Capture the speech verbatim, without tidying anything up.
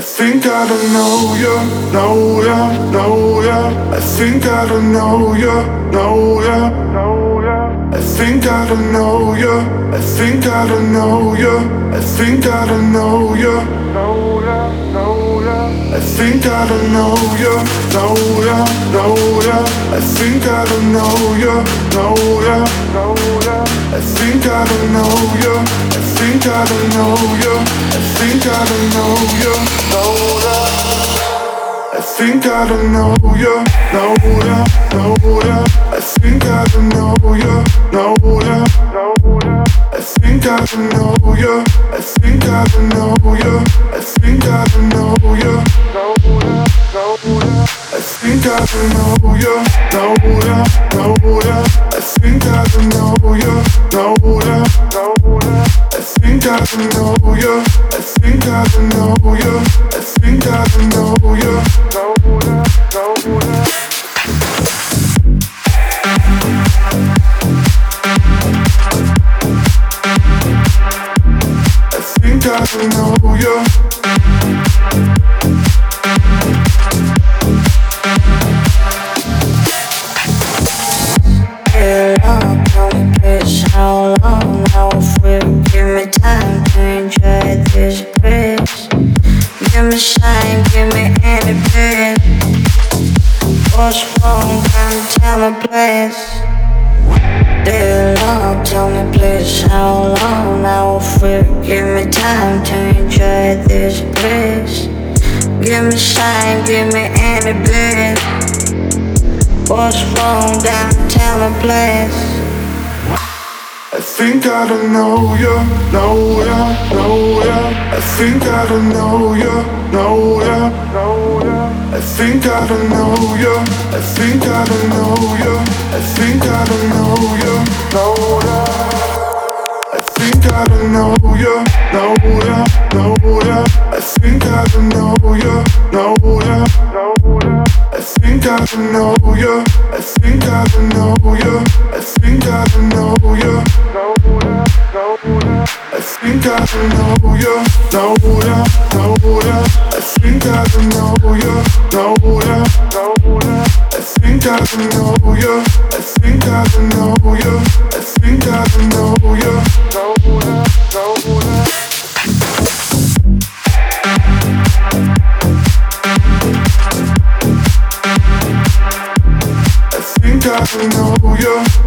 think I don't know you, know ya, know ya. I think I don't know you, know ya, know ya. I think I don't know you, I think I don't know you, I think I don't know you, know ya, know ya. I think I don't know you, know ya, know ya. I think I don't know you, know ya, know ya. I think I don't know you, I think I don't know you, I think I don't know you, know ya. I think I don't know you, know ya, know ya. I think I don't know you, know ya, know ya. I think I don't know you, I think I don't know you, I think I don't know you, know ya, know ya. I think I don't know you, know ya, know ya. I think I don't know you, know ya, know ya. I think I don't know you, I think I don't know you, I think I don't know you, know ya, know ya. I think I don't know you. How long, please, how long now? Will give me time to enjoy this place. Give me shine, give me any bit. What's wrong? Come tell me, please. Dear Lord, tell me please, how long now? Will give me time to enjoy this place. Give me shine, give me any bit. What's wrong? Come tell me, please. I think I don't know you, know ya, know ya. I think I don't know you, know ya, know ya. I think I don't know you, I think I don't know you, I think I don't know you, know ya. I think I don't know you, know ya, know ya. I think I don't know you, know ya, know ya. I think I don't know you, I think I don't know you, I think I don't know you, know ya, know ya. I think I don't know you, know ya, know ya. I think I don't know you, know ya, know ya. I think I don't know you, I think I don't know you, I think I don't know you, know ya, know ya. I think I don't know you.